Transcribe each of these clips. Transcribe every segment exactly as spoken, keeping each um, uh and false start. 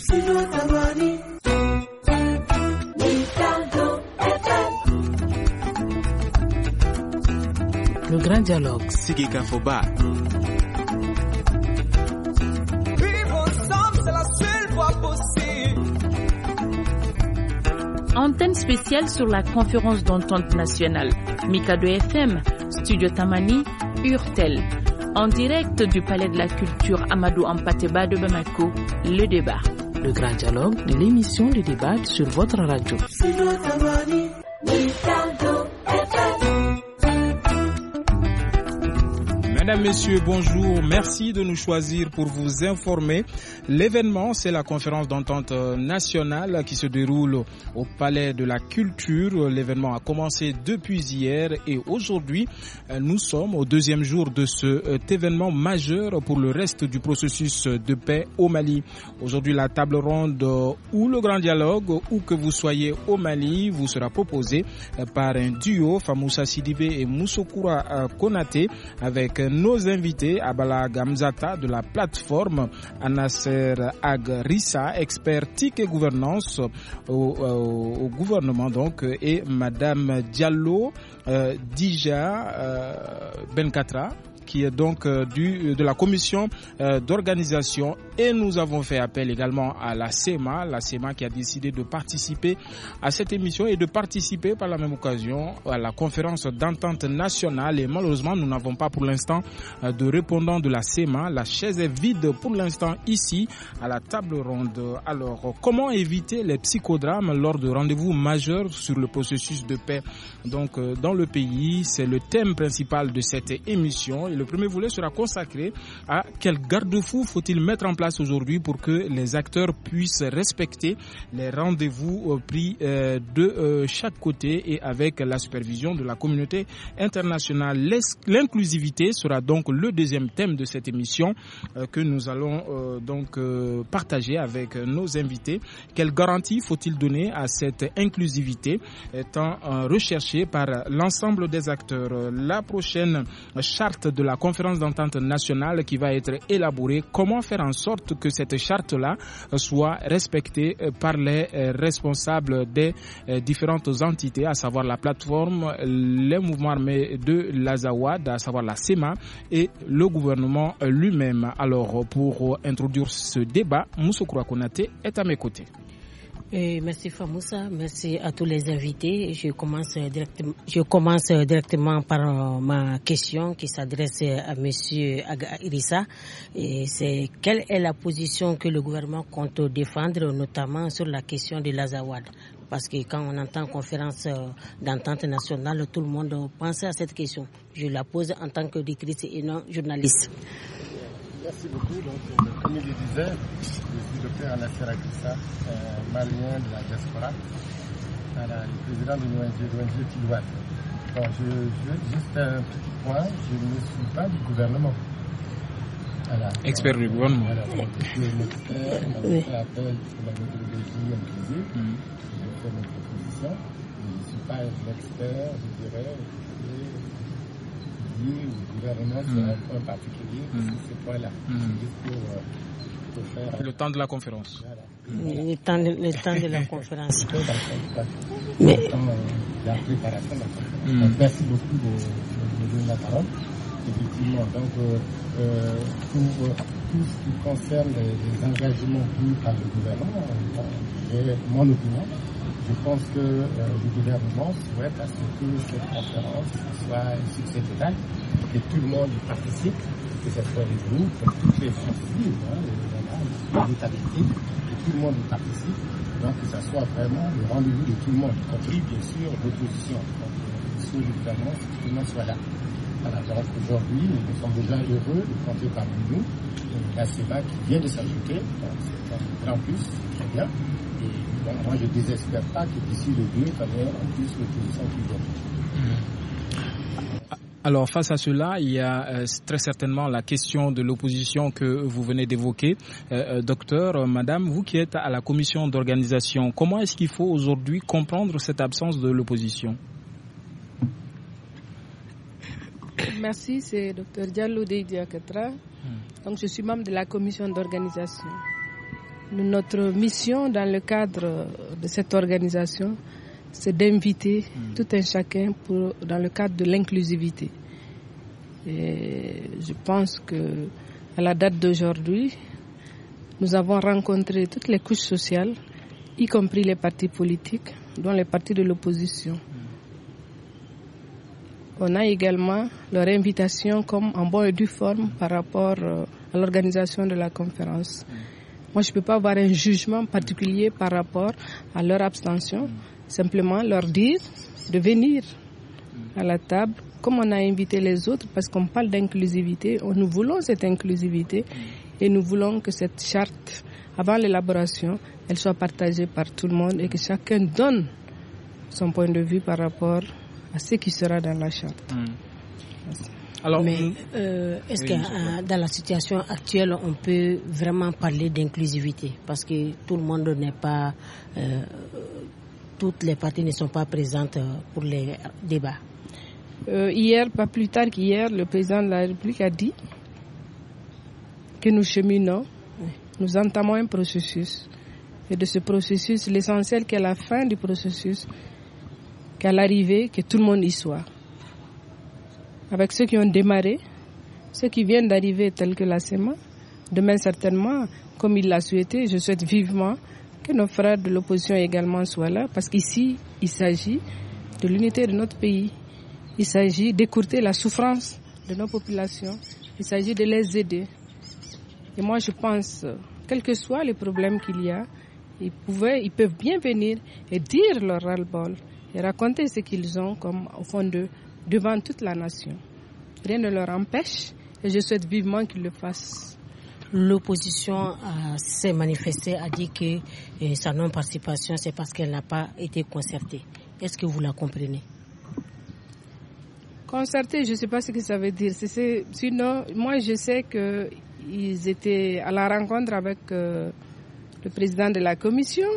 Le grand dialogue. Sigi Kafoba. Antenne spéciale sur la conférence d'entente nationale. Mikado F M, Studio Tamani, Urtel. En direct du Palais de la Culture Amadou Ampateba de Bamako, le débat. Le grand dialogue, l'émission de débat sur votre radio. Mesdames, Messieurs, bonjour. Merci de nous choisir pour vous informer. L'événement, c'est la conférence d'entente nationale qui se déroule au Palais de la Culture. L'événement a commencé depuis hier et aujourd'hui, nous sommes au deuxième jour de cet événement majeur pour le reste du processus de paix au Mali. Aujourd'hui, la table ronde ou le grand dialogue, où que vous soyez au Mali, vous sera proposé par un duo, Famoussa Sidibé et Moussokoura Konaté, avec nos invités, Abala Gamzata de la plateforme, Anasser Agrissa, expert T I C et gouvernance au, au, au gouvernement donc, et Madame Diallo euh, Dija euh, Benkatra, qui est donc euh, du, de la commission euh, d'organisation, et nous avons fait appel également à la S E M A, la S E M A qui a décidé de participer à cette émission et de participer par la même occasion à la conférence d'entente nationale, et malheureusement nous n'avons pas pour l'instant euh, de répondant de la S E M A. La chaise est vide pour l'instant ici à la table ronde. Alors, comment éviter les psychodrames lors de rendez-vous majeurs sur le processus de paix donc euh, dans le pays? C'est le thème principal de cette émission. Le premier volet sera consacré à quel garde-fou faut-il mettre en place aujourd'hui pour que les acteurs puissent respecter les rendez-vous pris de chaque côté et avec la supervision de la communauté internationale. L'inclusivité sera donc le deuxième thème de cette émission que nous allons donc partager avec nos invités. Quelle garantie faut-il donner à cette inclusivité étant recherchée par l'ensemble des acteurs? La prochaine charte de la conférence d'entente nationale qui va être élaborée, comment faire en sorte que cette charte-là soit respectée par les responsables des différentes entités, à savoir la plateforme, les mouvements armés de l'Azawad, à savoir la S E M A et le gouvernement lui-même. Alors, pour introduire ce débat, Moussokoura Konaté est à mes côtés. Et merci Famoussa, merci à tous les invités. Je commence directement, je commence directement par euh, ma question qui s'adresse à Monsieur Aga Irissa. Et c'est quelle est la position que le gouvernement compte défendre, notamment sur la question de l'Azawad? Parce que quand on entend conférence d'entente nationale, tout le monde pense à cette question. Je la pose en tant que directrice et non journaliste. Merci beaucoup. Donc, comme il le disait, je suis le docteur Anasser Agrissa, euh, malien de la diaspora, voilà, le président de l'O N G, l'O N G Tilouane. Bon, je, je, juste un petit point, je ne suis pas du gouvernement. Voilà. Expert du gouvernement. Voilà, donc, je suis un expert, on a fait appel sur la méthodologie inclusive, mm. je fais mes propositions, mais je ne suis pas un expert, je dirais, lié au gouvernement sur mm. un point particulier, mm. c'est ce point-là. Mm. Juste pour, euh, pour faire... Le temps de la conférence. Voilà. Le temps de, le temps de la conférence. Mais... Le temps de la préparation de la conférence. Mm. Donc, merci beaucoup de me donner la parole. Effectivement, donc, euh, euh, pour euh, tout ce qui concerne les, les engagements pris par le gouvernement, euh, et mon opinion, je pense que euh, le gouvernement souhaite à ce que cette conférence soit un succès total, que tout le monde y participe, que ce soit les groupes, toutes les forces vives, hein, les établissements, que tout le monde y participe, donc que ce soit vraiment le rendez-vous de tout le monde, y compris bien sûr l'opposition. Donc, sur le gouvernement, que tout le monde soit là. Voilà, donc aujourd'hui, nous sommes déjà heureux de compter parmi nous la S E M A qui vient de s'ajouter, donc c'est un grand plus, c'est très bien. Et bon, moi, je ne désespère pas que d'ici le deux, il y ait en plus l'opposition qui vient. Alors face à cela, il y a euh, très certainement la question de l'opposition que vous venez d'évoquer. Euh, docteur, euh, madame, vous qui êtes à la commission d'organisation, comment est-ce qu'il faut aujourd'hui comprendre cette absence de l'opposition? Merci, c'est docteur Diallo Deydia Katra. Hmm. Donc je suis membre de la commission d'organisation. notre mission dans le cadre de cette organisation, c'est d'inviter mmh. tout un chacun pour, dans le cadre de l'inclusivité. Et je pense que à la date d'aujourd'hui, nous avons rencontré toutes les couches sociales, y compris les partis politiques, dont les partis de l'opposition. Mmh. On a également leur invitation comme en bonne et due forme par rapport à l'organisation de la conférence. Mmh. Moi, je ne peux pas avoir un jugement particulier par rapport à leur abstention. Mmh. Simplement leur dire de venir à la table, comme on a invité les autres, parce qu'on parle d'inclusivité. Nous voulons cette inclusivité et nous voulons que cette charte, avant l'élaboration, elle soit partagée par tout le monde et que chacun donne son point de vue par rapport à ce qui sera dans la charte. Mmh. Alors, mais euh, est-ce oui, que euh, dans la situation actuelle, on peut vraiment parler d'inclusivité? Parce que tout le monde n'est pas... Euh, toutes les parties ne sont pas présentes pour les débats. Euh, hier, pas plus tard qu'hier, le président de la République a dit que nous cheminons, oui. nous entamons un processus. Et de ce processus, l'essentiel qu'à la fin du processus, qu'à l'arrivée, que tout le monde y soit. Avec ceux qui ont démarré, ceux qui viennent d'arriver tels que la S E M A, demain certainement, comme il l'a souhaité, je souhaite vivement que nos frères de l'opposition également soient là, parce qu'ici, il s'agit de l'unité de notre pays. Il s'agit d'écourter la souffrance de nos populations. Il s'agit de les aider. Et moi, je pense, quels que soient les problèmes qu'il y a, ils, pouvaient, ils peuvent bien venir et dire leur ras-le-bol et raconter ce qu'ils ont comme au fond d'eux devant toute la nation. Rien ne leur empêche et je souhaite vivement qu'ils le fassent. L'opposition s'est manifestée, a dit que eh, sa non-participation, c'est parce qu'elle n'a pas été concertée. Est-ce que vous la comprenez? Concertée, je ne sais pas ce que ça veut dire. C'est, c'est, sinon, moi, je sais qu'ils étaient à la rencontre avec euh, le président de la commission.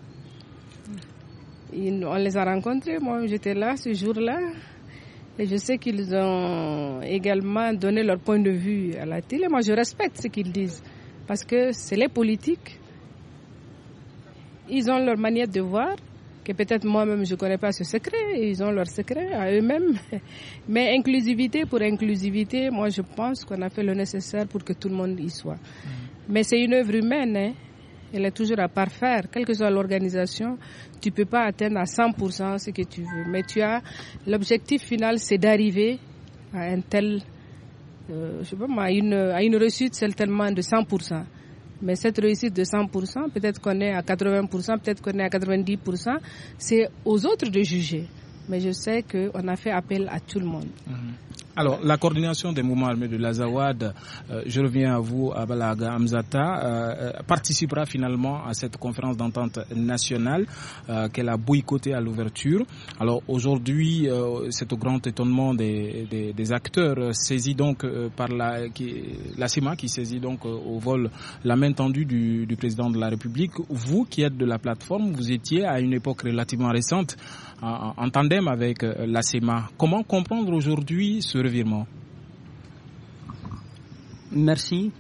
Ils, on les a rencontrés. Moi, j'étais là ce jour-là. Et je sais qu'ils ont également donné leur point de vue à la télé. Moi, je respecte ce qu'ils disent. Parce que c'est les politiques. Ils ont leur manière de voir, que peut-être moi-même je ne connais pas ce secret. Ils ont leur secret à eux-mêmes. Mais inclusivité pour inclusivité, moi, je pense qu'on a fait le nécessaire pour que tout le monde y soit. Mmh. Mais c'est une œuvre humaine, hein. Elle est toujours à parfaire. Quelle que soit l'organisation, tu ne peux pas atteindre à cent pour cent ce que tu veux. Mais tu as, l'objectif final, c'est d'arriver à un tel, euh, je sais pas moi, à une, à une réussite certainement de cent pour cent. Mais cette réussite de cent pour cent, peut-être qu'on est à quatre-vingts pour cent, peut-être qu'on est à quatre-vingt-dix pour cent, c'est aux autres de juger. Mais je sais qu'on a fait appel à tout le monde. Mmh. Alors, la coordination des mouvements armés de l'Azawad, euh, je reviens à vous, Abalaga Hamzata, euh, participera finalement à cette conférence d'entente nationale euh, qu'elle a boycottée à l'ouverture. Alors, aujourd'hui, euh, c'est au grand étonnement des, des, des acteurs saisis donc euh, par la, qui, la S E M A qui saisit donc euh, au vol la main tendue du, du président de la République. Vous qui êtes de la plateforme, vous étiez à une époque relativement récente en, en tandem avec euh, la S E M A. Comment comprendre aujourd'hui ce revirement? Merci.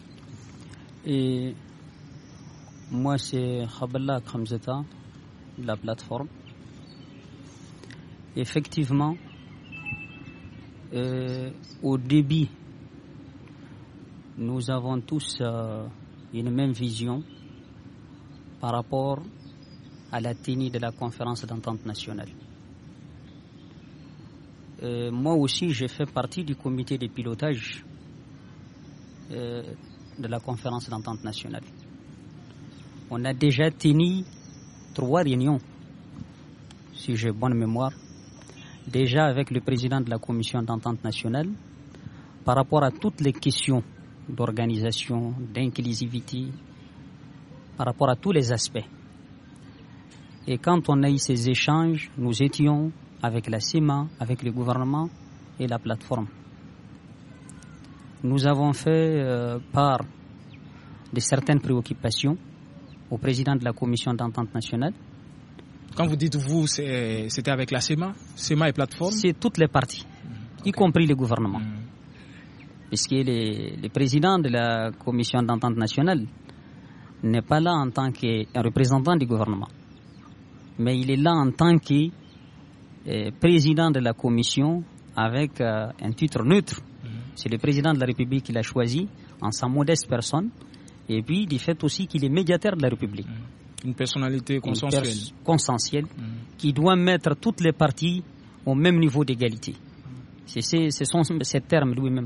Et moi, c'est Khabala Khamzata, de la plateforme. Effectivement, euh, au début, nous avons tous euh, une même vision par rapport à la tenue de la conférence d'entente nationale. Euh, moi aussi, j'ai fait partie du comité de pilotage euh, de la conférence d'entente nationale. On a déjà tenu trois réunions, si j'ai bonne mémoire, déjà avec le président de la commission d'entente nationale, par rapport à toutes les questions d'organisation, d'inclusivité, par rapport à tous les aspects. Et quand on a eu ces échanges, nous étions avec la S E M A, avec le gouvernement et la plateforme. Nous avons fait euh, part de certaines préoccupations au président de la commission d'entente nationale. Quand vous dites vous, c'est, c'était avec la S E M A, S E M A et plateforme? C'est toutes les parties, mmh. okay. y compris le gouvernement. Mmh. Puisque le, le président de la commission d'entente nationale n'est pas là en tant qu'un représentant du gouvernement, mais il est là en tant que euh, président de la commission avec euh, un titre neutre. Mmh. C'est le président de la République qui l'a choisi en sa modeste personne, et puis du fait aussi qu'il est médiateur de la République. Mmh. Une personnalité consensuelle. Une pers- consensuelle mmh. qui doit mettre toutes les parties au même niveau d'égalité. C'est, c'est, c'est son, ces termes lui-même.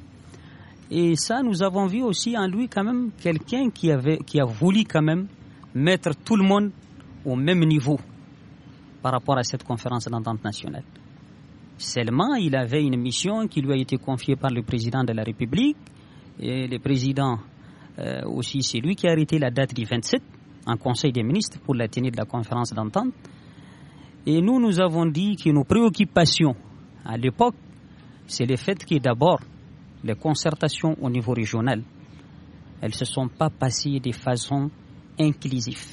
Et ça, nous avons vu aussi en lui quand même quelqu'un qui, avait, qui a voulu quand même mettre tout le monde au même niveau par rapport à cette conférence d'entente nationale. Seulement, il avait une mission qui lui a été confiée par le président de la République. Et le président euh, aussi, c'est lui qui a arrêté la date du vingt-sept en Conseil des ministres pour la tenue de la conférence d'entente. Et nous, nous avons dit que nos préoccupations à l'époque, c'est le fait que d'abord, les concertations au niveau régional, elles ne se sont pas passées de façon inclusive.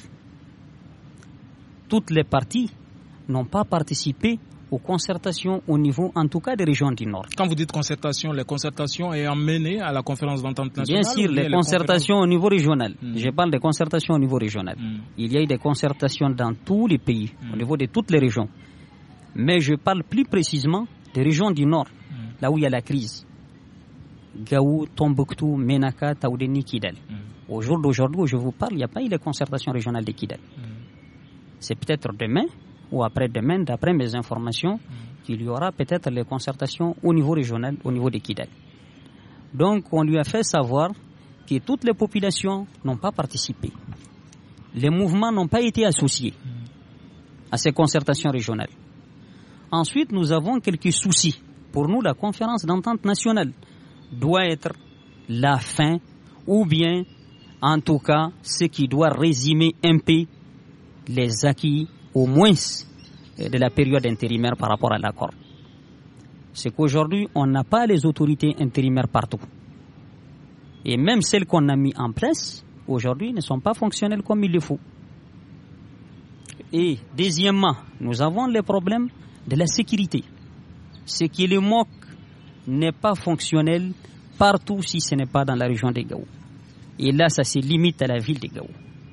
Toutes les parties n'ont pas participé aux concertations au niveau, en tout cas, des régions du Nord. Quand vous dites concertation, les concertations ayant mené à la conférence d'entente nationale? Bien sûr, les, les concertations conférences... au niveau régional. Mmh. Je parle des concertations au niveau régional. Mmh. Il y a eu des concertations dans tous les pays, mmh. au niveau de toutes les régions. Mais je parle plus précisément des régions du Nord, mmh. là où il y a la crise. Gao, Tombouctou, Ménaka, Taoudéni, Kidal. Mmh. Au jour d'aujourd'hui où je vous parle, il n'y a pas eu de concertation régionale de Kidal. Mmh. C'est peut-être demain ou après-demain, d'après mes informations, mmh. qu'il y aura peut-être les concertations au niveau régional, au niveau de Kidal. Donc, on lui a fait savoir que toutes les populations n'ont pas participé. Les mouvements n'ont pas été associés mmh. à ces concertations régionales. Ensuite, nous avons quelques soucis. Pour nous, la conférence d'entente nationale doit être la fin, ou bien, en tout cas, ce qui doit résumer un peu les acquis, au moins, de la période intérimaire par rapport à l'accord. C'est qu'aujourd'hui, on n'a pas les autorités intérimaires partout. Et même celles qu'on a mises en place, aujourd'hui, ne sont pas fonctionnelles comme il le faut. Et deuxièmement, nous avons les problèmes de la sécurité. Ce qui le M O C n'est pas fonctionnel partout si ce n'est pas dans la région de Gao. Et là, ça se limite à la ville de Gao.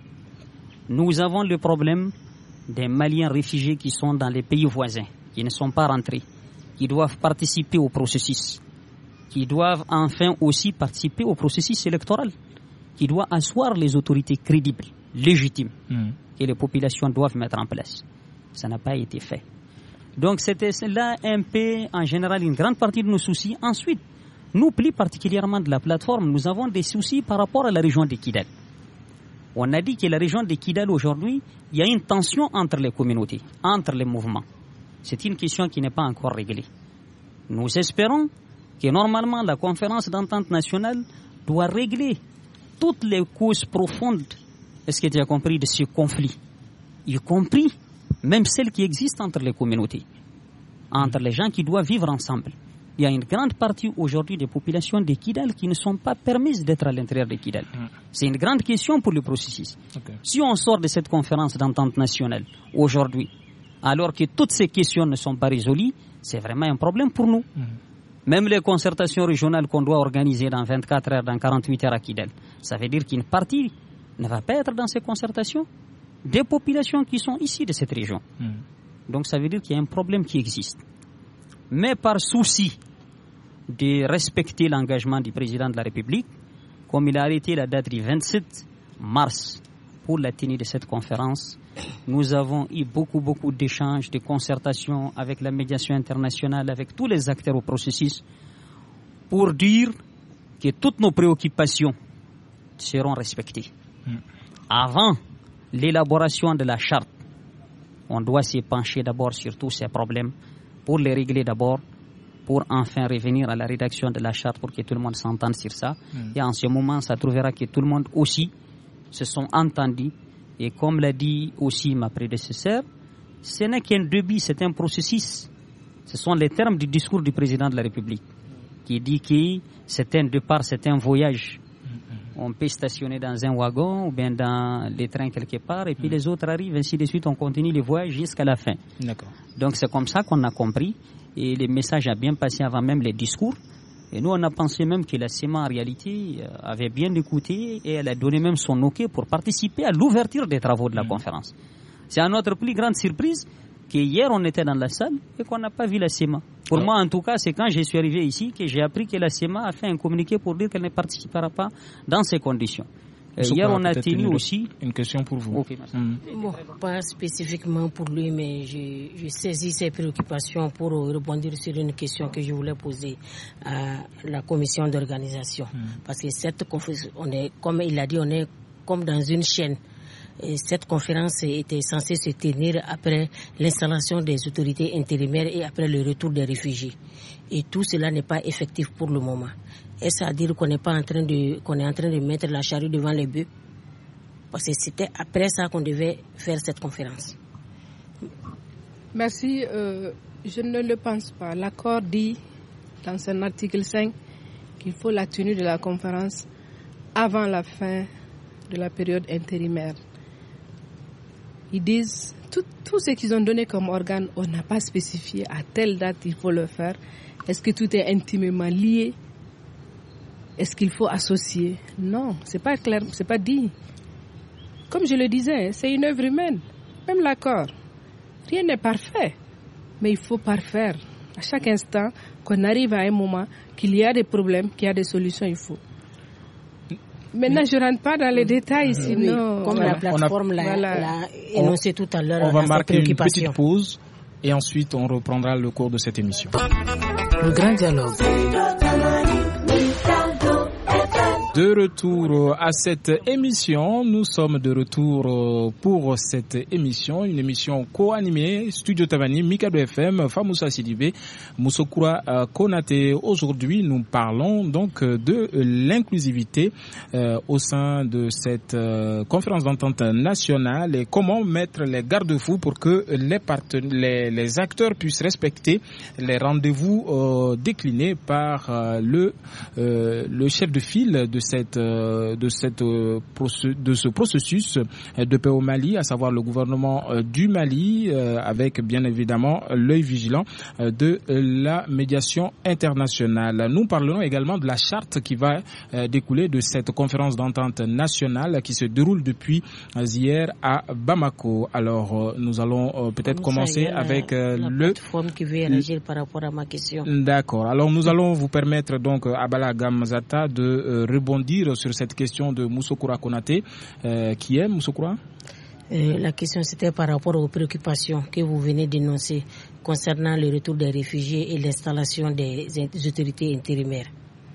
Nous avons le problème des Maliens réfugiés qui sont dans les pays voisins, qui ne sont pas rentrés, qui doivent participer au processus, qui doivent enfin aussi participer au processus électoral, qui doit asseoir les autorités crédibles, légitimes, mmh. que les populations doivent mettre en place. Ça n'a pas été fait. Donc c'était là un peu, en général, une grande partie de nos soucis. Ensuite, nous, plus particulièrement de la plateforme, nous avons des soucis par rapport à la région de Kidal. On a dit que la région de Kidal, aujourd'hui, il y a une tension entre les communautés, entre les mouvements. C'est une question qui n'est pas encore réglée. Nous espérons que normalement la conférence d'entente nationale doit régler toutes les causes profondes, est-ce que tu as compris, de ce conflit, y compris même celles qui existent entre les communautés, entre les gens qui doivent vivre ensemble. Il y a une grande partie aujourd'hui des populations de Kidal qui ne sont pas permises d'être à l'intérieur de Kidal. C'est une grande question pour le processus. Okay. Si on sort de cette conférence d'entente nationale aujourd'hui, alors que toutes ces questions ne sont pas résolues, c'est vraiment un problème pour nous. Mmh. Même les concertations régionales qu'on doit organiser dans vingt-quatre heures, dans quarante-huit heures à Kidal, ça veut dire qu'une partie ne va pas être dans ces concertations des populations qui sont ici de cette région. Mmh. Donc ça veut dire qu'il y a un problème qui existe. Mais par souci de respecter l'engagement du président de la République, comme il a arrêté la date du vingt-sept mars pour la tenue de cette conférence, nous avons eu beaucoup, beaucoup d'échanges, de concertations avec la médiation internationale, avec tous les acteurs au processus, pour dire que toutes nos préoccupations seront respectées. Mmh. Avant l'élaboration de la charte, on doit se pencher d'abord sur tous ces problèmes pour les régler d'abord, pour enfin revenir à la rédaction de la charte pour que tout le monde s'entende sur ça. Mmh. Et en ce moment, ça trouvera que tout le monde aussi se sont entendus. Et comme l'a dit aussi ma prédécesseur, ce n'est qu'un début, c'est un processus. Ce sont les termes du discours du président de la République qui dit que c'est un départ, c'est un voyage. Mmh. On peut stationner dans un wagon ou bien dans les trains quelque part et puis mmh. les autres arrivent, ainsi de suite, on continue le voyage jusqu'à la fin. D'accord. Donc c'est comme ça qu'on a compris et le message a bien passé avant même les discours. Et nous, on a pensé même que la SEMA, en réalité, avait bien écouté et elle a donné même son OK pour participer à l'ouverture des travaux de la mmh. conférence. C'est à notre plus grande surprise qu'hier, on était dans la salle et qu'on n'a pas vu la SEMA. Pour ouais. moi, en tout cas, c'est quand je suis arrivé ici que j'ai appris que la SEMA a fait un communiqué pour dire qu'elle ne participera pas dans ces conditions. Euh, hier, on a tenu une, aussi... Une question pour vous. Okay, mmh. Bon, pas spécifiquement pour lui, mais je, je saisis ses préoccupations pour rebondir sur une question que je voulais poser à la commission d'organisation. Mmh. Parce que cette conférence, on est, comme il a dit, on est comme dans une chaîne. Et cette conférence était censée se tenir après l'installation des autorités intérimaires et après le retour des réfugiés. Et tout cela n'est pas effectif pour le moment. Est-ce à dire qu'on n'est pas en train de, qu'on est en train de mettre la charrue devant les bœufs? Parce que c'était après ça qu'on devait faire cette conférence. Merci. Euh, je ne le pense pas. L'accord dit dans son article cinq qu'il faut la tenue de la conférence avant la fin de la période intérimaire. Ils disent, tout, tout ce qu'ils ont donné comme organe, on n'a pas spécifié à telle date il faut le faire. Est-ce que tout est intimement lié? Est-ce qu'il faut associer? Non, c'est pas clair, c'est pas dit. Comme je le disais, c'est une œuvre humaine. Même l'accord. Rien n'est parfait. Mais il faut parfaire. À chaque instant, qu'on arrive à un moment qu'il y a des problèmes, qu'il y a des solutions, il faut. Maintenant, je ne rentre pas dans les détails, sinon... Oui, comme voilà. la plateforme l'a, voilà. l'a énoncé tout à l'heure. On va marquer une petite pause et ensuite on reprendra le cours de cette émission. Le grand dialogue. De retour à cette émission, nous sommes de retour pour cette émission, une émission co-animée, Studio Tamani, Mikado F M, Famoussa Sidibé, Moussokura Konate. Aujourd'hui, nous parlons donc de l'inclusivité euh, au sein de cette euh, conférence d'entente nationale et comment mettre les garde-fous pour que les, parten- les, les acteurs puissent respecter les rendez-vous euh, déclinés par euh, le, euh, le chef de file de cette de cette de ce processus de paix au Mali, à savoir le gouvernement du Mali, avec bien évidemment l'œil vigilant de la médiation internationale. Nous parlerons également de la charte qui va découler de cette conférence d'entente nationale qui se déroule depuis hier à Bamako. Alors nous allons peut-être commencer la, avec la le plateforme qui veut réagir par rapport à ma question. D'accord. Alors nous allons vous permettre donc à Bala Gamzata de rebondir sur cette question de Moussokura Konate. Euh, qui est Moussokura? euh, La question c'était par rapport aux préoccupations que vous venez d'énoncer concernant le retour des réfugiés et l'installation des, des autorités intérimaires.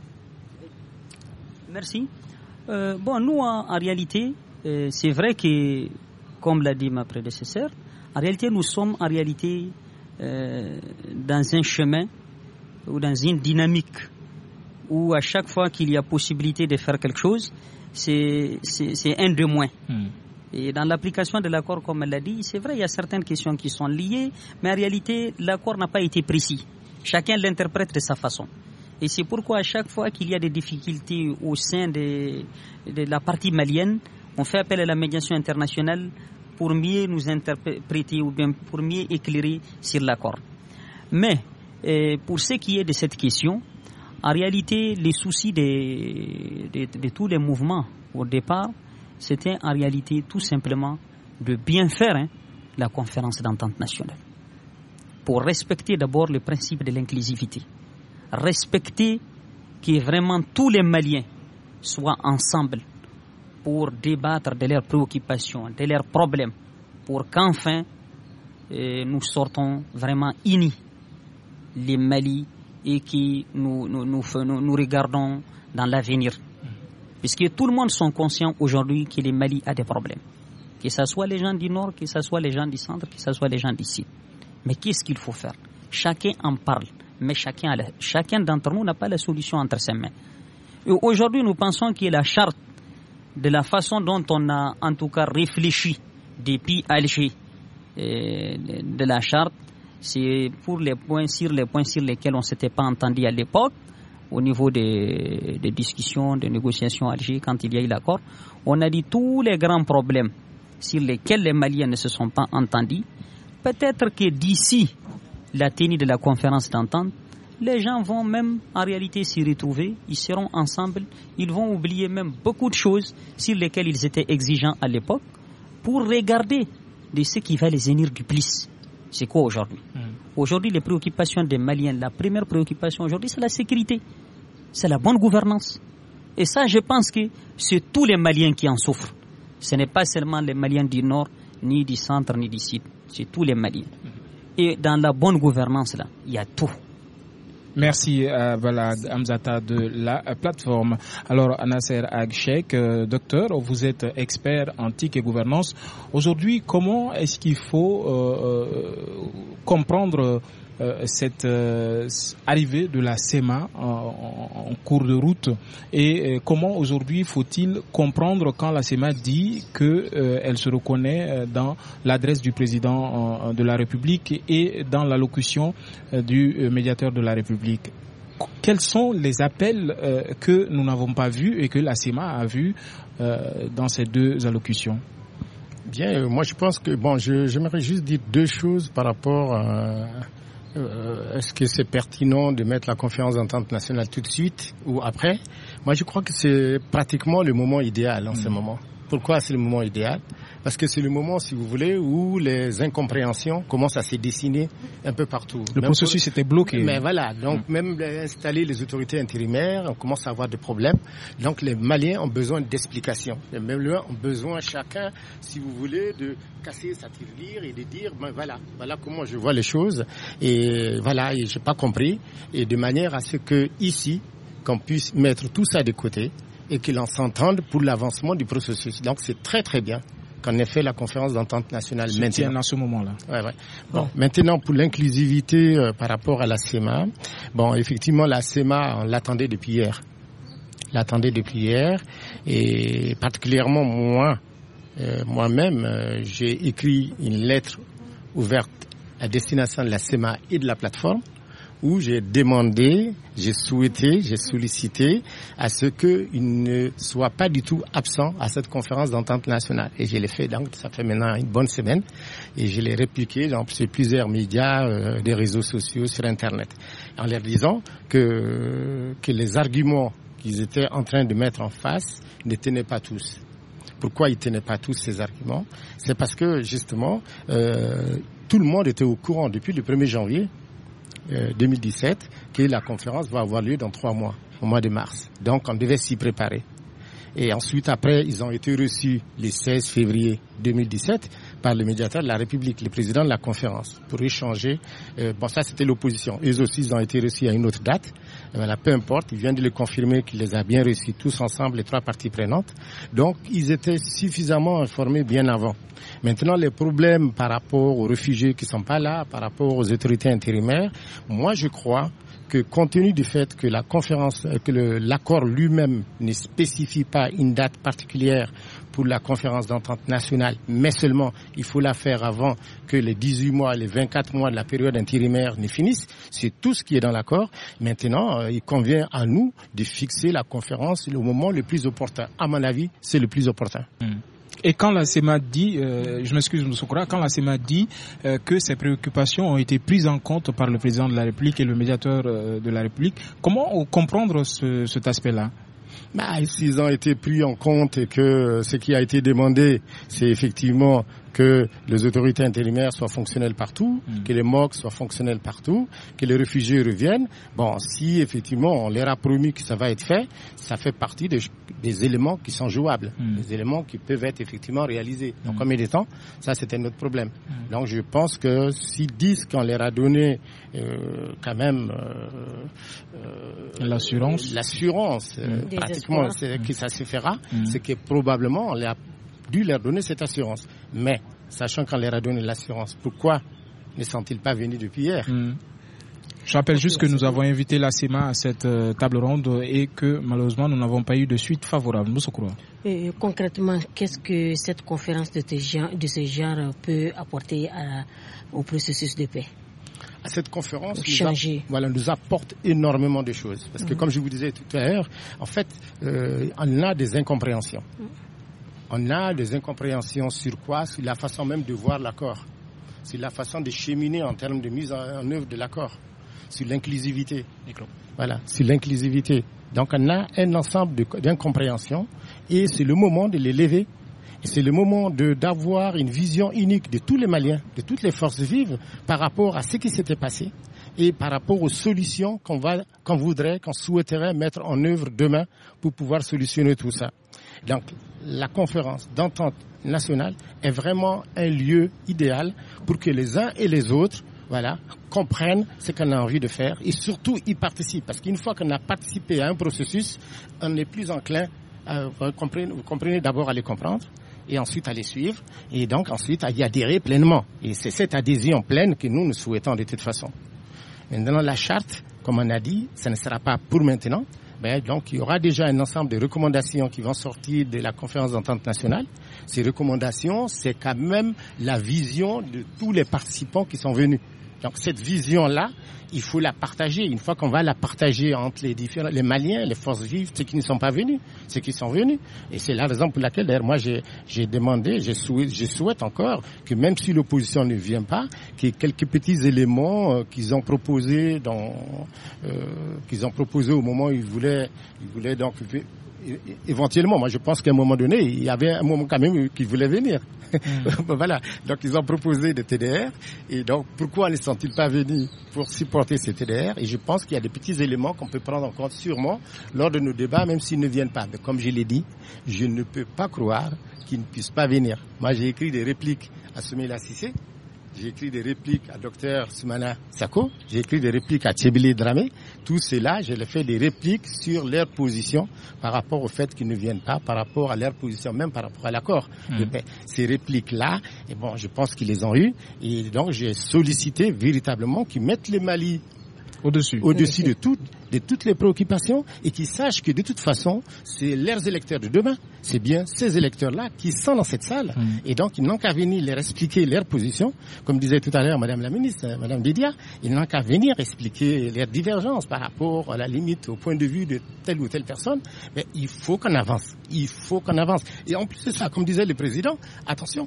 Merci. Euh, bon, nous en, en réalité, euh, c'est vrai que, comme l'a dit ma prédécesseur, en réalité nous sommes en réalité euh, dans un chemin ou dans une dynamique où à chaque fois qu'il y a possibilité de faire quelque chose, c'est, c'est, c'est un de moins. Mm. Et dans l'application de l'accord, comme elle l'a dit, c'est vrai, il y a certaines questions qui sont liées, mais en réalité, l'accord n'a pas été précis. Chacun l'interprète de sa façon. Et c'est pourquoi à chaque fois qu'il y a des difficultés au sein de, de la partie malienne, on fait appel à la médiation internationale pour mieux nous interpréter ou bien pour mieux éclairer sur l'accord. Mais euh, pour ce qui est de cette question, en réalité, les soucis de, de, de tous les mouvements au départ, c'était en réalité tout simplement de bien faire hein, la conférence d'entente nationale. Pour respecter d'abord le principe de l'inclusivité. Respecter que vraiment tous les Maliens soient ensemble pour débattre de leurs préoccupations, de leurs problèmes, pour qu'enfin euh, nous sortons vraiment unis, les Mali, et que nous, nous, nous, nous, nous regardons dans l'avenir. Puisque tout le monde sont conscients aujourd'hui que le Mali a des problèmes. Que ce soit les gens du Nord, que ce soit les gens du Centre, que ce soit les gens d'ici. Mais qu'est-ce qu'il faut faire? Chacun en parle, mais chacun, a la, chacun d'entre nous n'a pas la solution entre ses mains. Et aujourd'hui, nous pensons que la charte, de la façon dont on a en tout cas réfléchi depuis Alger de la charte, c'est pour les points sur les points sur lesquels on ne s'était pas entendu à l'époque, au niveau des, des discussions, des négociations à Alger, quand il y a eu l'accord. On a dit tous les grands problèmes sur lesquels les Maliens ne se sont pas entendus. Peut-être que d'ici la tenue de la conférence d'entente, les gens vont même en réalité s'y retrouver, ils seront ensemble, ils vont oublier même beaucoup de choses sur lesquelles ils étaient exigeants à l'époque pour regarder de ce qui va les unir du plus. C'est quoi aujourd'hui? mmh. Aujourd'hui, les préoccupations des Maliens, la première préoccupation aujourd'hui, c'est la sécurité, c'est la bonne gouvernance. Et ça, je pense que c'est tous les Maliens qui en souffrent. Ce n'est pas seulement les Maliens du Nord, ni du Centre, ni du Sud, c'est tous les Maliens. mmh. Et dans la bonne gouvernance, là, il y a tout. Merci à Balad Hamzata de la plateforme. Alors, Nasser Agchek, euh, docteur, vous êtes expert en T I C et gouvernance. Aujourd'hui, comment est-ce qu'il faut euh, euh, comprendre euh, cette euh, arrivée de la S E M A en, en, en cours de route et euh, comment aujourd'hui faut-il comprendre quand la S E M A dit qu'elle euh, se reconnaît dans l'adresse du président euh, de la République et dans l'allocution euh, du euh, médiateur de la République. Quels sont les appels euh, que nous n'avons pas vus et que la S E M A a vus euh, dans ces deux allocutions? Bien, euh, moi je pense que, bon, je, j'aimerais juste dire deux choses par rapport à... Euh, est-ce que c'est pertinent de mettre la conférence d'entente nationale tout de suite ou après? Moi, je crois que c'est pratiquement le moment idéal en mmh. ce moment. Pourquoi c'est le moment idéal? Parce que c'est le moment, si vous voulez, où les incompréhensions commencent à se dessiner un peu partout. Le même processus pour... était bloqué. Mais voilà, donc mmh. même installer les autorités intérimaires, on commence à avoir des problèmes. Donc les Maliens ont besoin d'explications. Les Maliens ont besoin chacun, si vous voulez, de casser sa tirelire et de dire, ben voilà, voilà comment je vois les choses. Et voilà, et j'ai pas compris. Et de manière à ce que ici, qu'on puisse mettre tout ça de côté et que l'on s'entende pour l'avancement du processus. Donc c'est très très bien qu'en effet la conférence d'entente nationale se tienne à ce moment-là. Ouais, ouais. Bon, bon. Maintenant pour l'inclusivité euh, par rapport à la S E M A, bon effectivement la S E M A on l'attendait depuis hier, l'attendait depuis hier et particulièrement moi, euh, moi-même euh, j'ai écrit une lettre ouverte à destination de la S E M A et de la plateforme, où j'ai demandé, j'ai souhaité, j'ai sollicité à ce qu'ils ne soient pas du tout absents à cette conférence d'entente nationale. Et je l'ai fait, donc ça fait maintenant une bonne semaine, et je l'ai répliqué dans plusieurs médias, euh, des réseaux sociaux, sur Internet, en leur disant que, que les arguments qu'ils étaient en train de mettre en face ne tenaient pas tous. Pourquoi ils ne tenaient pas tous ces arguments? C'est parce que, justement, euh, tout le monde était au courant depuis le premier janvier deux mille dix-sept que la conférence va avoir lieu dans trois mois, au mois de mars. Donc on devait s'y préparer. Et ensuite, après, ils ont été reçus le seize février deux mille dix-sept par le médiateur de la République, le président de la conférence, pour échanger. Euh, bon, ça, c'était l'opposition. Eux aussi, ils ont été reçus à une autre date. Et voilà, peu importe, il vient de le confirmer qu'il les a bien reçus tous ensemble, les trois parties prenantes. Donc, ils étaient suffisamment informés bien avant. Maintenant, les problèmes par rapport aux réfugiés qui ne sont pas là, par rapport aux autorités intérimaires, moi, je crois que compte tenu du fait que la conférence, que le, l'accord lui-même ne spécifie pas une date particulière pour la conférence d'entente nationale, mais seulement il faut la faire avant que les dix-huit mois, les vingt-quatre mois de la période intérimaire ne finissent. C'est tout ce qui est dans l'accord. Maintenant, euh, il convient à nous de fixer la conférence au moment le plus opportun. À mon avis, c'est le plus opportun. Mmh. Et quand la S E M A dit, euh, je m'excuse Moussoukoura, quand la S E M A dit euh, que ces préoccupations ont été prises en compte par le président de la République et le médiateur euh, de la République, comment comprendre ce, cet aspect-là? Bah, s'ils ont été pris en compte et que ce qui a été demandé, c'est effectivement que les autorités intérimaires soient fonctionnelles partout, mmh. que les M O C soient fonctionnels partout, que les réfugiés reviennent. Bon, si effectivement on leur a promis que ça va être fait, ça fait partie des, des éléments qui sont jouables, mmh. des éléments qui peuvent être effectivement réalisés. Donc, mmh. combien de temps? Ça, c'était notre problème. Mmh. Donc, je pense que s'ils disent qu'on leur a donné euh, quand même euh, euh, l'assurance, l'assurance, euh, mmh. pratiquement, c'est, que ça se fera, mmh. c'est que probablement on leur a dû leur donner cette assurance. Mais, sachant qu'on leur a donné l'assurance, pourquoi ne sont-ils pas venus depuis hier? mmh. Je rappelle juste que nous avons invité la S E M A à cette euh, table ronde et que malheureusement nous n'avons pas eu de suite favorable. Et concrètement, qu'est-ce que cette conférence de ce genre, de ce genre peut apporter à, au processus de paix? À cette conférence, nous, a, voilà, nous apporte énormément de choses. Parce que, mmh. comme je vous disais tout à l'heure, en fait, euh, on a des incompréhensions. Mmh. On a des incompréhensions sur quoi? Sur la façon même de voir l'accord. Sur la façon de cheminer en termes de mise en œuvre de l'accord. sur l'inclusivité. Voilà, sur l'inclusivité. Donc on a un ensemble de, d'incompréhensions et c'est le moment de les lever. Et c'est le moment de, d'avoir une vision unique de tous les Maliens, de toutes les forces vives par rapport à ce qui s'était passé et par rapport aux solutions qu'on va, qu'on voudrait, qu'on souhaiterait mettre en œuvre demain pour pouvoir solutionner tout ça. Donc, la conférence d'entente nationale est vraiment un lieu idéal pour que les uns et les autres, voilà, comprennent ce qu'on a envie de faire et surtout y participent. Parce qu'une fois qu'on a participé à un processus, on est plus enclin à, vous comprenez, vous comprenez d'abord à les comprendre et ensuite à les suivre et donc ensuite à y adhérer pleinement. Et c'est cette adhésion pleine que nous nous souhaitons de toute façon. Maintenant, la charte, comme on a dit, ça ne sera pas pour maintenant. Ben, donc, il y aura déjà un ensemble de recommandations qui vont sortir de la conférence d'entente nationale. Ces recommandations, c'est quand même la vision de tous les participants qui sont venus. Donc, cette vision-là, il faut la partager. Une fois qu'on va la partager entre les différents, les Maliens, les forces vives, ceux qui ne sont pas venus, ceux qui sont venus. Et c'est la raison pour laquelle, d'ailleurs, moi, j'ai, j'ai demandé, je souhaite, je souhaite encore que même si l'opposition ne vient pas, qu'il y ait quelques petits éléments euh, qu'ils ont proposés dans, euh, qu'ils ont proposés au moment où ils voulaient, ils voulaient donc, éventuellement, moi je pense qu'à un moment donné, il y avait un moment quand même qu'ils voulaient venir. Mmh. Voilà. Donc ils ont proposé des T D R. Et donc pourquoi ne sont-ils pas venus pour supporter ces T D R? Et je pense qu'il y a des petits éléments qu'on peut prendre en compte sûrement lors de nos débats, même s'ils ne viennent pas. Mais comme je l'ai dit, je ne peux pas croire qu'ils ne puissent pas venir. Moi j'ai écrit des répliques à Soumaïla Cissé. J'ai écrit des répliques à Docteur Soumana Sako, j'ai écrit des répliques à Tchébili Dramé. Tout cela, je les fais des répliques sur leur position par rapport au fait qu'ils ne viennent pas, par rapport à leur position, même par rapport à l'accord mmh. de paix. Ces répliques-là, et bon, je pense qu'ils les ont eues. Et donc, j'ai sollicité véritablement qu'ils mettent les Mali au-dessus, au-dessus de, tout, de toutes les préoccupations et qu'ils sachent que de toute façon, c'est leurs électeurs de demain. C'est bien ces électeurs-là qui sont dans cette salle. Mmh. Et donc, ils n'ont qu'à venir leur expliquer leur position. Comme disait tout à l'heure Madame la ministre, Madame Didia, ils n'ont qu'à venir expliquer leurs divergences par rapport à la limite, au point de vue de telle ou telle personne. Mais il faut qu'on avance. Il faut qu'on avance. Et en plus de ça, comme disait le président, attention,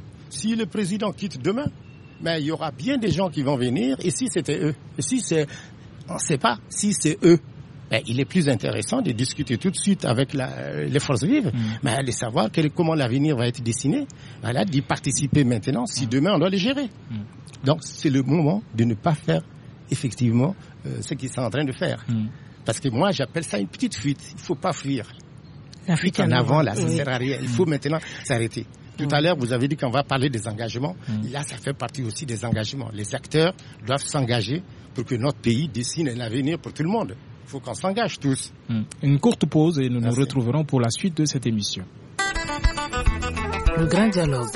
si le président quitte demain, mais il y aura bien des gens qui vont venir, et si c'était eux, et si c'est, on ne sait pas, si c'est eux, ben, il est plus intéressant de discuter tout de suite avec la, les forces vives, mmh. mais de savoir quel, comment l'avenir va être dessiné, voilà, d'y participer maintenant, si mmh. demain on doit les gérer. Mmh. Donc c'est le moment de ne pas faire effectivement euh, ce qu'ils sont en train de faire. Mmh. Parce que moi j'appelle ça une petite fuite, il ne faut pas fuir. La fuite en avant, là, ça ne sert à rien, il faut mmh. maintenant s'arrêter. Tout à l'heure, vous avez dit qu'on va parler des engagements. Mmh. Là, ça fait partie aussi des engagements. Les acteurs doivent s'engager pour que notre pays dessine un avenir pour tout le monde. Il faut qu'on s'engage tous. Mmh. Une courte pause et nous Merci. nous retrouverons pour la suite de cette émission. Le grand dialogue.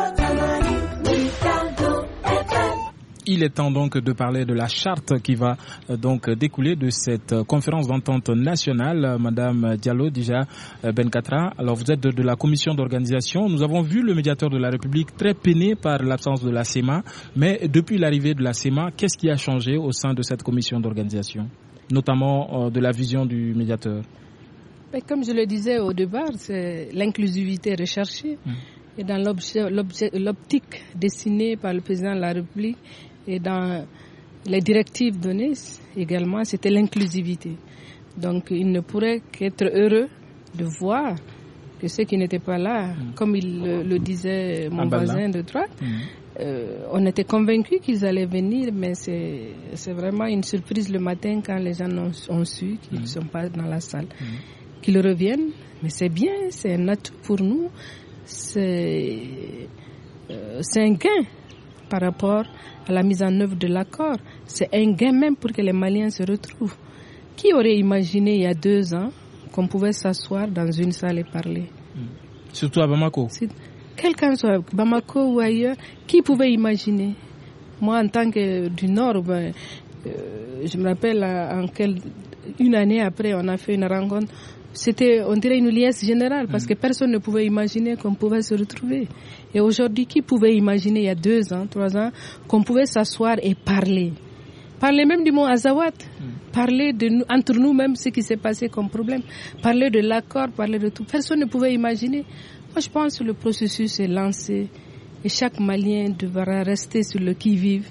Il est temps donc de parler de la charte qui va euh, donc découler de cette euh, conférence d'entente nationale. Madame Diallo Dija euh, Benkatra, alors vous êtes de, de la commission d'organisation. Nous avons vu le médiateur de la République très peiné par l'absence de la C E M A. Mais depuis l'arrivée de la C E M A, qu'est-ce qui a changé au sein de cette commission d'organisation, notamment euh, de la vision du médiateur? Mais comme je le disais au départ, c'est l'inclusivité recherchée. Mmh. Et dans l'objet, l'objet, l'optique dessinée par le président de la République, et dans les directives données également, c'était l'inclusivité. Donc, il ne pourrait qu'être heureux de voir que ceux qui n'étaient pas là, mmh. comme il le, le disait mon Abala. voisin de droite, mmh. euh, on était convaincus qu'ils allaient venir, mais c'est, c'est vraiment une surprise le matin quand les gens ont, ont su qu'ils ne mmh. sont pas dans la salle. Mmh. Qu'ils reviennent, mais c'est bien, c'est un atout pour nous, c'est, euh, c'est un gain par rapport à la mise en œuvre de l'accord. C'est un gain même pour que les Maliens se retrouvent. Qui aurait imaginé il y a deux ans qu'on pouvait s'asseoir dans une salle et parler? Mmh. Surtout à Bamako. C'est, quelqu'un soit à Bamako ou ailleurs, qui pouvait imaginer? Moi, en tant que du Nord, ben, euh, je me rappelle en quelle, une année après, on a fait une rencontre. C'était, on dirait, une liesse générale parce mmh. que personne ne pouvait imaginer qu'on pouvait se retrouver. Et aujourd'hui, qui pouvait imaginer il y a deux ans, trois ans, qu'on pouvait s'asseoir et parler? Parler même du mot Azawad, mmh. parler de nous, entre nous même ce qui s'est passé comme problème, parler de l'accord, parler de tout. Personne ne pouvait imaginer. Moi, je pense que le processus est lancé et chaque Malien devra rester sur le qui-vive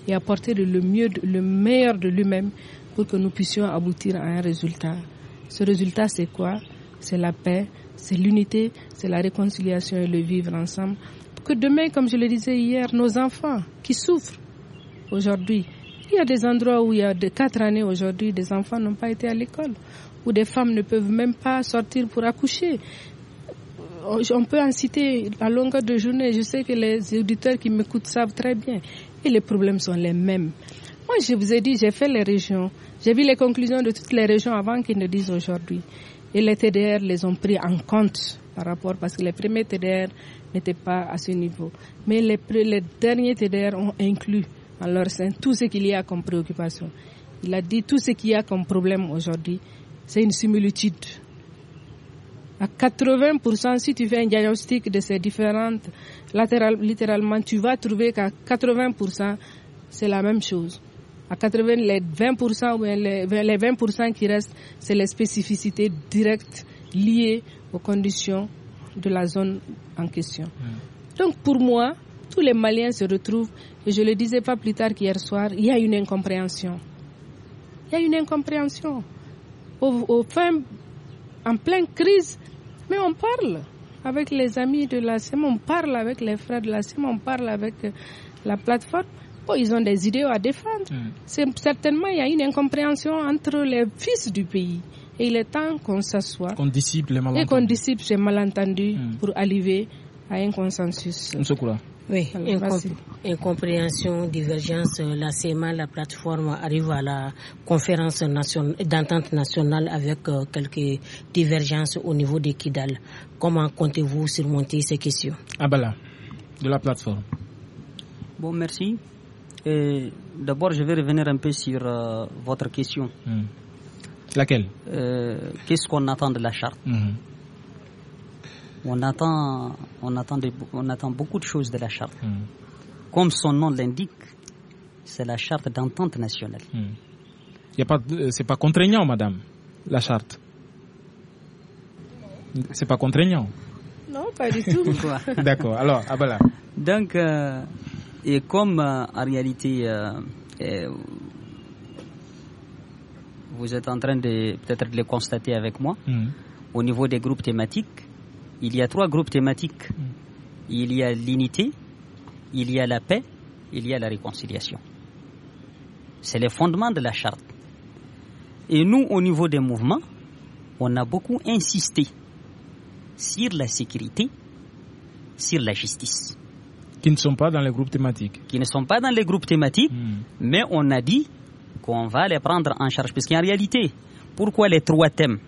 et apporter le, mieux, le meilleur de lui-même pour que nous puissions aboutir à un résultat. Ce résultat, c'est quoi? C'est la paix, c'est l'unité, c'est la réconciliation et le vivre ensemble. Pour que demain, comme je le disais hier, nos enfants qui souffrent aujourd'hui, il y a des endroits où il y a de quatre années aujourd'hui, des enfants n'ont pas été à l'école, où des femmes ne peuvent même pas sortir pour accoucher. On peut en citer à longueur de journée. Je sais que les auditeurs qui m'écoutent savent très bien. Et les problèmes sont les mêmes. Moi, je vous ai dit, j'ai fait les régions. J'ai vu les conclusions de toutes les régions avant qu'ils ne disent aujourd'hui. Et les T D R les ont pris en compte par rapport, parce que les premiers T D R n'étaient pas à ce niveau. Mais les, les derniers T D R ont inclus en leur sein tout ce qu'il y a comme préoccupation. Il a dit tout ce qu'il y a comme problème aujourd'hui, c'est une similitude. À quatre-vingts pour cent, si tu fais un diagnostic de ces différentes, latéral, littéralement, tu vas trouver qu'à quatre-vingts pour cent, c'est la même chose. À quatre-vingts, les vingt pour cent ou les, les vingt pour cent qui restent, c'est les spécificités directes liées aux conditions de la zone en question. Mmh. Donc pour moi, tous les Maliens se retrouvent, et je le disais pas plus tard qu'hier soir, il y a une incompréhension. Il y a une incompréhension. Au, au fin, en pleine crise, mais on parle avec les amis de la S E M, on parle avec les frères de la S E M, on parle avec la plateforme. Bon, ils ont des idéaux à défendre. Mmh. C'est, certainement, il y a une incompréhension entre les fils du pays. Et il est temps qu'on s'assoie. Qu'on dissipe les malentendus. Et qu'on dissipe ces malentendus mmh. pour arriver à un consensus. M. Koura. Oui, Incom- incompréhension, divergence, la C M A, la plateforme arrive à la conférence nation- d'entente nationale avec euh, quelques divergences au niveau de Kidal. Comment comptez-vous surmonter ces questions? Ah ben là, de la plateforme. Bon, merci. Et d'abord, je vais revenir un peu sur euh, votre question. Mmh. Laquelle? euh, Qu'est-ce qu'on attend de la charte? mmh. On attend, on, attend de, on attend beaucoup de choses de la charte. Mmh. Comme son nom l'indique, c'est la charte d'entente nationale. Mmh. Y a pas, c'est pas contraignant, madame, la charte? C'est pas contraignant? Non, pas du tout. D'accord, alors, ah ben là. Donc, euh, et comme euh, en réalité, euh, euh, vous êtes en train de peut-être de le constater avec moi, mmh. au niveau des groupes thématiques, il y a trois groupes thématiques. Mmh. Il y a l'unité, il y a la paix, il y a la réconciliation. C'est les fondements de la charte. Et nous, au niveau des mouvements, on a beaucoup insisté sur la sécurité, sur la justice. Qui ne sont pas dans les groupes thématiques. Qui ne sont pas dans les groupes thématiques, mmh. mais on a dit qu'on va les prendre en charge. Parce qu'en réalité, pourquoi les trois thèmes?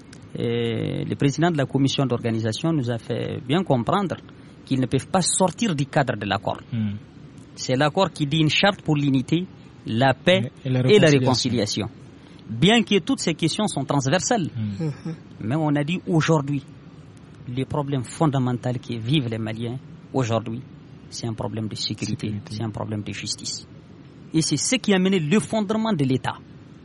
Et le président de la commission d'organisation nous a fait bien comprendre qu'ils ne peuvent pas sortir du cadre de l'accord. Mmh. C'est l'accord qui dit une charte pour l'unité, la paix et la réconciliation. Et la réconciliation. Bien que toutes ces questions sont transversales. Mmh. Mais on a dit aujourd'hui, le problème fondamental que vivent les Maliens aujourd'hui, c'est un problème de sécurité, sécurité, c'est un problème de justice. Et c'est ce qui a mené le fondement de l'État.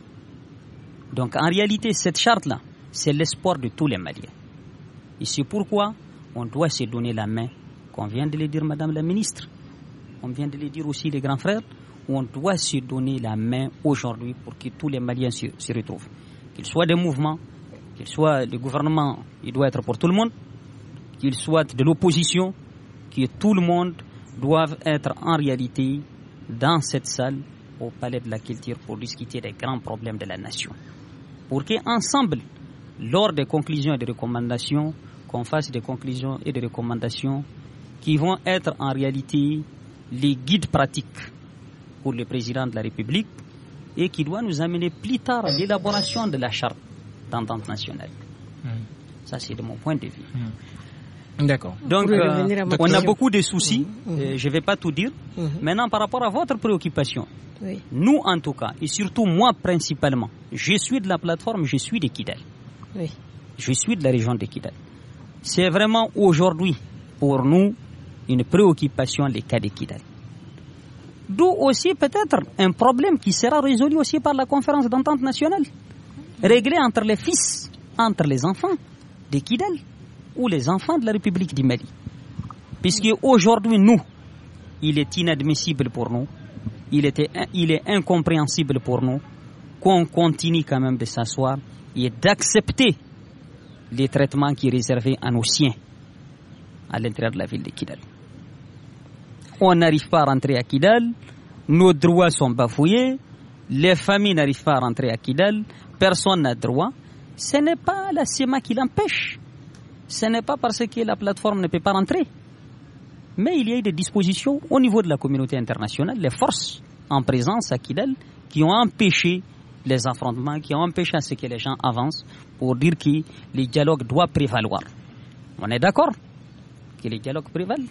Donc en réalité, cette charte-là, c'est l'espoir de tous les Maliens. Et c'est pourquoi on doit se donner la main, qu'on vient de le dire Madame la Ministre, on vient de le dire aussi les grands frères, on doit se donner la main aujourd'hui pour que tous les Maliens se, se retrouvent. Qu'ils soient des mouvements, qu'ils soient le gouvernement, il doit être pour tout le monde, qu'ils soient de l'opposition, que tout le monde doit être en réalité dans cette salle au Palais de la Culture pour discuter des grands problèmes de la nation. Pour qu'ensemble, lors des conclusions et des recommandations, qu'on fasse des conclusions et des recommandations qui vont être en réalité les guides pratiques pour le président de la République et qui doit nous amener plus tard à l'élaboration de la charte d'entente nationale. Mmh. Ça, c'est de mon point de vue. Mmh. D'accord. Donc, euh, on a beaucoup de soucis. Mmh. Euh, je ne vais pas tout dire. Mmh. Maintenant, par rapport à votre préoccupation, oui. Nous, en tout cas, et surtout moi principalement, je suis de la plateforme, je suis de Kidal. Oui. Je suis de la région de Kidal. C'est vraiment aujourd'hui, pour nous, une préoccupation, les cas de Kidal. D'où aussi peut-être un problème qui sera résolu aussi par la conférence d'entente nationale, réglé entre les fils, entre les enfants de Kidal ou les enfants de la République du Mali. Puisque aujourd'hui, nous, il est inadmissible pour nous il, était, il est incompréhensible pour nous qu'on continue quand même de s'asseoir et d'accepter les traitements qui sont réservés à nos siens à l'intérieur de la ville de Kidal. On n'arrive pas à rentrer à Kidal, nos droits sont bafoués, les familles n'arrivent pas à rentrer à Kidal, personne n'a droit. Ce n'est pas la S E M A qui l'empêche. Ce n'est pas parce que la plateforme ne peut pas rentrer. Mais il y a eu des dispositions au niveau de la communauté internationale, les forces en présence à Kidal, qui ont empêché les affrontements, qui ont empêché à ce que les gens avancent pour dire que les dialogues doivent prévaloir. On est d'accord que les dialogues prévalent.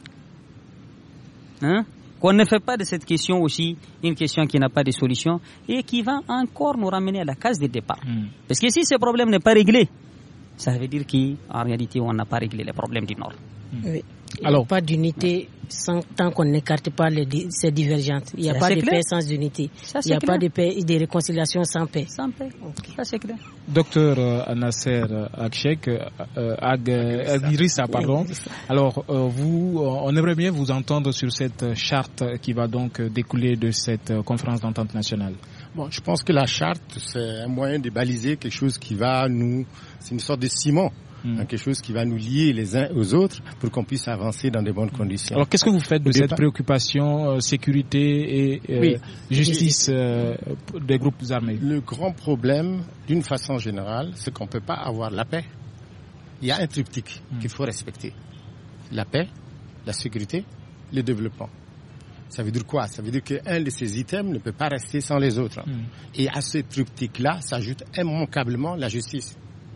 Hein? Qu'on ne fait pas de cette question aussi une question qui n'a pas de solution et qui va encore nous ramener à la case de départ. Mm. Parce que si ce problème n'est pas réglé, ça veut dire qu'en réalité, on n'a pas réglé les problèmes du Nord. Mm. Oui. Il n'y a pas d'unité sans, tant qu'on n'écarte pas les, ces divergences. Il n'y a ça, pas de clair. Paix sans unité. Ça, il n'y a clair. Pas de paix et de réconciliation sans paix. Sans paix. Okay. Ça, c'est clair. Docteur euh, Nasser Agchek, euh, Ag, Agirissa, pardon. Alors, euh, vous, on aimerait bien vous entendre sur cette charte qui va donc découler de cette conférence d'entente nationale. Bon, je pense que la charte, c'est un moyen de baliser quelque chose qui va nous... C'est une sorte de ciment. Mmh. Quelque chose qui va nous lier les uns aux autres pour qu'on puisse avancer dans de bonnes conditions. Alors, qu'est-ce que vous faites de cette préoccupation euh, sécurité et euh, oui. justice euh, des groupes armés? Le grand problème, d'une façon générale, c'est qu'on ne peut pas avoir la paix. Il y a un triptyque mmh. qu'il faut respecter. La paix, la sécurité, le développement. Ça veut dire quoi? Ça veut dire qu'un de ces items ne peut pas rester sans les autres. Mmh. Et à ce triptyque-là s'ajoute immanquablement la justice.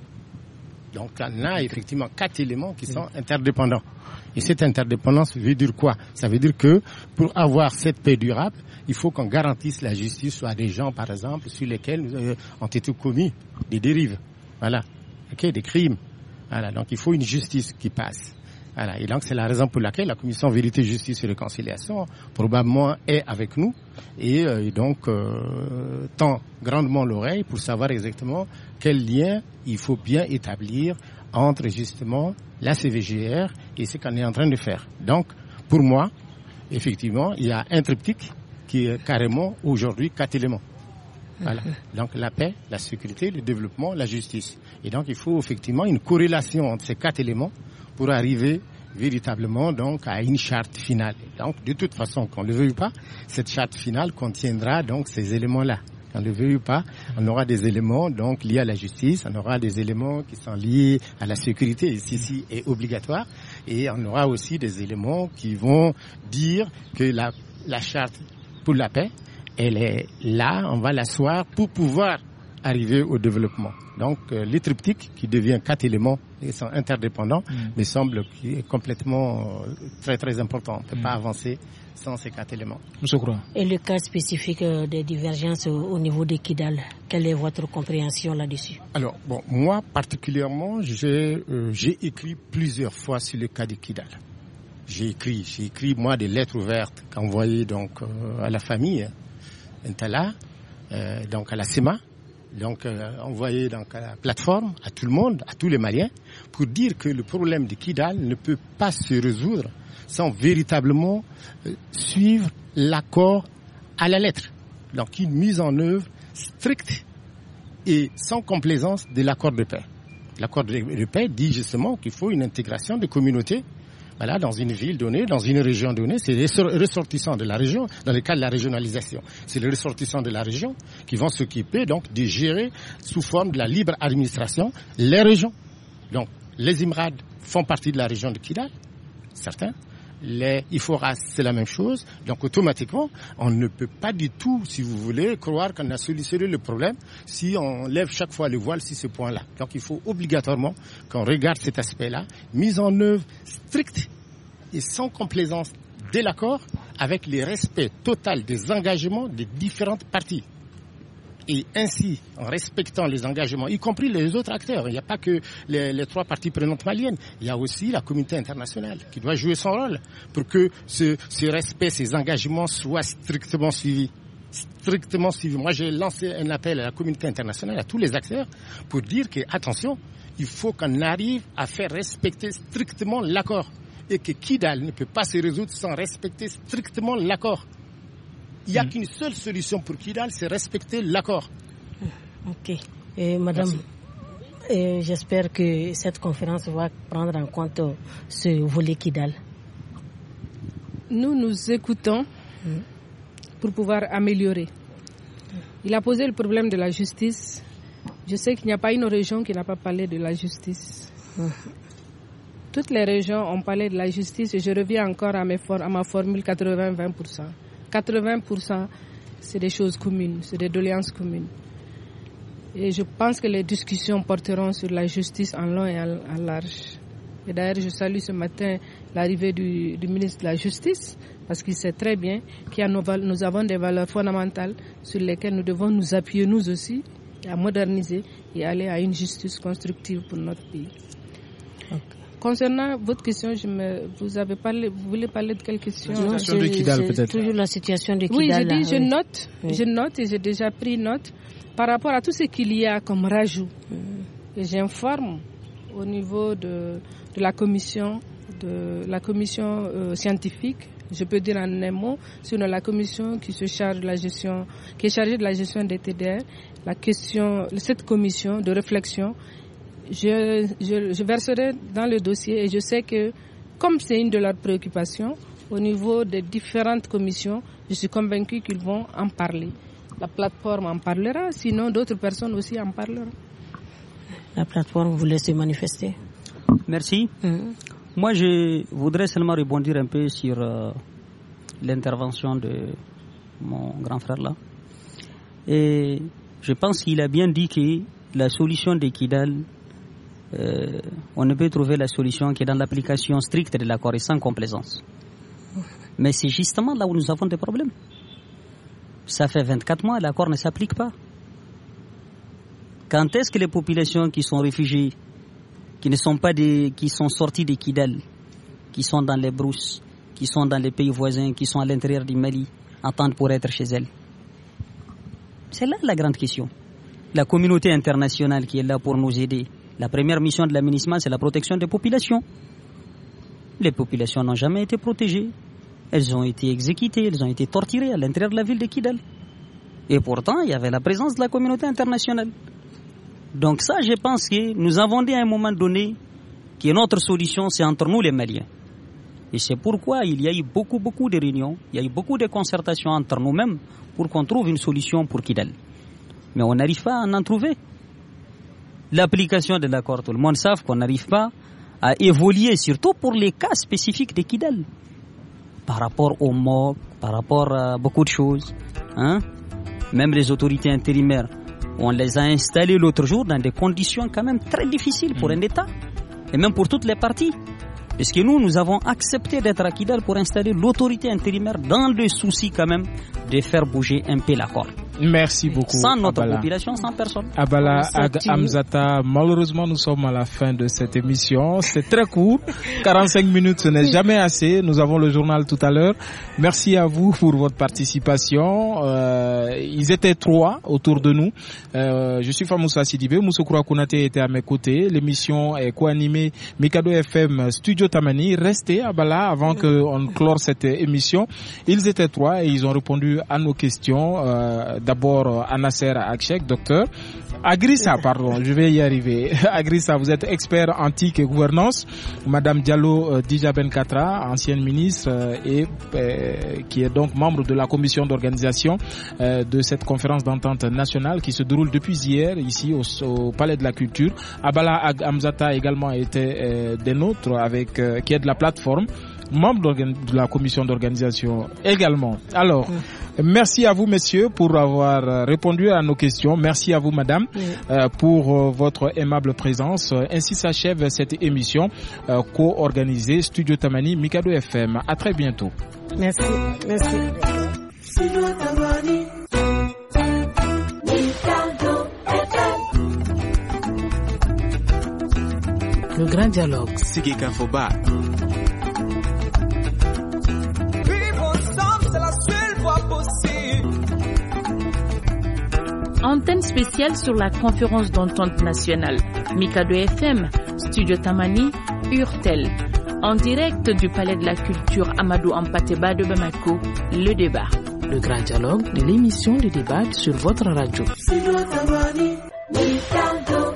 Donc, on a effectivement quatre éléments qui sont interdépendants. Et cette interdépendance veut dire quoi? Ça veut dire que pour avoir cette paix durable, il faut qu'on garantisse la justice soit des gens, par exemple, sur lesquels euh, ont été commis des dérives. Voilà. Okay, des crimes. Voilà. Donc, il faut une justice qui passe. Voilà. Et donc, c'est la raison pour laquelle la Commission Vérité, Justice et Réconciliation, probablement, est avec nous. Et, euh, et donc, euh, tend grandement l'oreille pour savoir exactement quel lien il faut bien établir entre, justement, la C V G R et ce qu'on est en train de faire. Donc, pour moi, effectivement, il y a un triptyque qui est carrément, aujourd'hui, quatre éléments. Voilà. Donc, la paix, la sécurité, le développement, la justice. Et donc, il faut effectivement une corrélation entre ces quatre éléments pour arriver véritablement donc à une charte finale. Donc, de toute façon, qu'on ne le veuille ou pas, cette charte finale contiendra donc ces éléments-là. Qu'on ne le veuille ou pas, on aura des éléments donc liés à la justice, on aura des éléments qui sont liés à la sécurité, et ceci est obligatoire, et on aura aussi des éléments qui vont dire que la, la charte pour la paix, elle est là, on va l'asseoir pour pouvoir arriver au développement. Donc, euh, les triptyques, qui devient quatre éléments et sont interdépendants, mmh. me semble qu'il est complètement euh, très très important. On ne peut mmh. pas avancer sans ces quatre éléments. Je crois. Et le cas spécifique euh, des divergences au, au niveau de Kidal, quelle est votre compréhension là-dessus? Alors, bon, moi particulièrement, j'ai, euh, j'ai écrit plusieurs fois sur le cas de Kidal. J'ai écrit, j'ai écrit moi des lettres ouvertes qu'envoyées donc euh, à la famille Intala, euh, donc à la S E M A. Donc, euh, envoyé donc à la plateforme, à tout le monde, à tous les Maliens, pour dire que le problème de Kidal ne peut pas se résoudre sans véritablement euh, suivre l'accord à la lettre. Donc, une mise en œuvre stricte et sans complaisance de l'accord de paix. L'accord de paix dit justement qu'il faut une intégration des communautés. Voilà, dans une ville donnée, dans une région donnée, c'est les ressortissants de la région, dans le cas de la régionalisation. C'est les ressortissants de la région qui vont s'occuper donc de gérer sous forme de la libre administration les régions. Donc, les Imrad font partie de la région de Kidal, certains. Les Iforas, c'est la même chose. Donc, automatiquement, on ne peut pas du tout, si vous voulez, croire qu'on a solutionné le problème si on lève chaque fois le voile sur ce point-là. Donc, il faut obligatoirement qu'on regarde cet aspect-là, mise en œuvre stricte et sans complaisance de l'accord, avec le respect total des engagements des différentes parties. Et ainsi, en respectant les engagements, y compris les autres acteurs, il n'y a pas que les, les trois parties prenantes maliennes, il y a aussi la communauté internationale qui doit jouer son rôle pour que ce, ce respect, ces engagements soient strictement suivis. Strictement suivis. Moi, j'ai lancé un appel à la communauté internationale, à tous les acteurs, pour dire que, attention, il faut qu'on arrive à faire respecter strictement l'accord et que Kidal ne peut pas se résoudre sans respecter strictement l'accord. Il n'y a mmh. qu'une seule solution pour Kidal, c'est respecter l'accord. Ok. Et madame, et j'espère que cette conférence va prendre en compte ce volet Kidal. Nous nous écoutons mmh. pour pouvoir améliorer. Il a posé le problème de la justice. Je sais qu'il n'y a pas une région qui n'a pas parlé de la justice. Mmh. Toutes les régions ont parlé de la justice et je reviens encore à, mes for- à ma formule quatre-vingts vingt pour cent. quatre-vingts pour cent, c'est des choses communes, c'est des doléances communes. Et je pense que les discussions porteront sur la justice en long et en large. Et d'ailleurs, je salue ce matin l'arrivée du, du ministre de la Justice, parce qu'il sait très bien qu'il y a nos, nous avons des valeurs fondamentales sur lesquelles nous devons nous appuyer nous aussi, à moderniser et aller à une justice constructive pour notre pays. Okay. Concernant votre question, je me, vous avez parlé, vous voulez parler de quelle question? La situation de Kidal, peut-être. Toujours la situation de Kidal. Oui, je là, dis, je oui. note, oui. je note et j'ai déjà pris note par rapport à tout ce qu'il y a comme rajout. Mm. Et j'informe au niveau de, de la commission, de la commission euh, scientifique, je peux dire en un mot, sur la commission qui se charge de la gestion, qui est chargée de la gestion des T D R, la question, cette commission de réflexion. Je, je, je verserai dans le dossier et je sais que, comme c'est une de leurs préoccupations, au niveau des différentes commissions, je suis convaincue qu'ils vont en parler. La plateforme en parlera, sinon d'autres personnes aussi en parleront. La plateforme voulait se manifester. Merci. Mm-hmm. Moi, je voudrais seulement rebondir un peu sur euh, l'intervention de mon grand frère là. Et je pense qu'il a bien dit que la solution de Kidal, Euh, on ne peut trouver la solution que dans l'application stricte de l'accord et sans complaisance. Mais c'est justement là où nous avons des problèmes. Ça fait vingt-quatre mois, l'accord ne s'applique pas. Quand est-ce que les populations qui sont réfugiées, qui ne sont pas des, qui sont sorties de Kidal, qui sont dans les brousses, qui sont dans les pays voisins, qui sont à l'intérieur du Mali, entendent pour être chez elles? C'est là la grande question. La communauté internationale qui est là pour nous aider. La première mission de l'aménagement, c'est la protection des populations. Les populations n'ont jamais été protégées. Elles ont été exécutées, elles ont été torturées à l'intérieur de la ville de Kidal. Et pourtant, il y avait la présence de la communauté internationale. Donc ça, je pense que nous avons dit à un moment donné que notre solution, c'est entre nous les Maliens. Et c'est pourquoi il y a eu beaucoup, beaucoup de réunions, il y a eu beaucoup de concertations entre nous-mêmes pour qu'on trouve une solution pour Kidal. Mais on n'arrive pas à en trouver. L'application de l'accord, tout le monde sait qu'on n'arrive pas à évoluer, surtout pour les cas spécifiques de Kidal. Par rapport aux morts, par rapport à beaucoup de choses. Hein? Même les autorités intérimaires, on les a installées l'autre jour dans des conditions quand même très difficiles pour mmh. un État. Et même pour toutes les parties. Parce que nous, nous avons accepté d'être à Kidal pour installer l'autorité intérimaire dans le souci quand même de faire bouger un peu l'accord. Merci beaucoup. Sans notre Abala. population, sans personne. Abala Ag Amzata, malheureusement nous sommes à la fin de cette émission. C'est très court, quarante-cinq minutes, ce n'est jamais assez. Nous avons le journal tout à l'heure. Merci à vous pour votre participation. Euh, ils étaient trois autour de nous. Euh, je suis Famoussa Sidibé, Moussoukroua Kounate était à mes côtés. L'émission est co-animée Mikado F M Studio Tamani. Restez Abala avant qu'on clore cette émission. Ils étaient trois et ils ont répondu à nos questions. Euh, D'abord, Anasser Akchek, docteur. Agrissa, pardon, je vais y arriver. Agrissa, vous êtes expert antique et gouvernance. Madame Diallo euh, Dija Benkatra, ancienne ministre euh, et euh, qui est donc membre de la commission d'organisation euh, de cette conférence d'entente nationale qui se déroule depuis hier ici au, au Palais de la Culture. Abala Ag Amzata également était euh, des nôtres avec euh, qui est de la plateforme, membre de la commission d'organisation également. Alors, mmh. merci à vous messieurs pour avoir répondu à nos questions. Merci à vous madame mmh. euh, pour euh, votre aimable présence. Ainsi s'achève cette émission euh, co-organisée Studio Tamani Mikado F M. À très bientôt. Merci. Merci. Le grand dialogue. Sigika Foba. Antenne spéciale sur la conférence d'entente nationale. Mikado F M, Studio Tamani, Urtel. En direct du Palais de la Culture Amadou Hampâté Bâ de Bamako, le débat. le grand dialogue de l'émission de débat sur votre radio.